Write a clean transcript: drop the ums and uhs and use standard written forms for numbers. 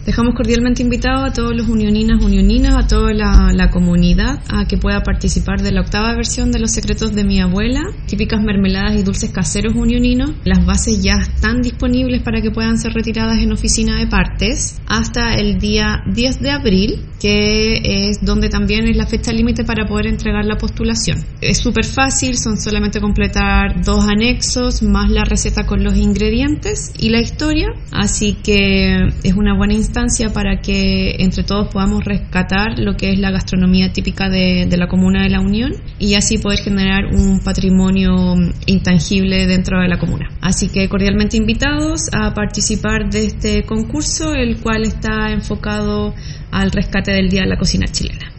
Dejamos cordialmente invitados a todos los unioninas, a toda la comunidad a que pueda participar de la 8ª versión de Los secretos de mi abuela, típicas mermeladas y dulces caseros unioninos. Las bases ya están disponibles para que puedan ser retiradas en oficina de partes hasta el día 10 de abril, que es donde también es la fecha límite para poder entregar la postulación. Es súper fácil, son solamente completar 2 anexos más la receta con los ingredientes y la historia, así que es una buena instancia para que entre todos podamos rescatar lo que es la gastronomía típica de la comuna de La Unión y así poder generar un patrimonio intangible dentro de la comuna. Así que cordialmente invitados a participar de este concurso, el cual está enfocado al rescate del Día de la Cocina Chilena.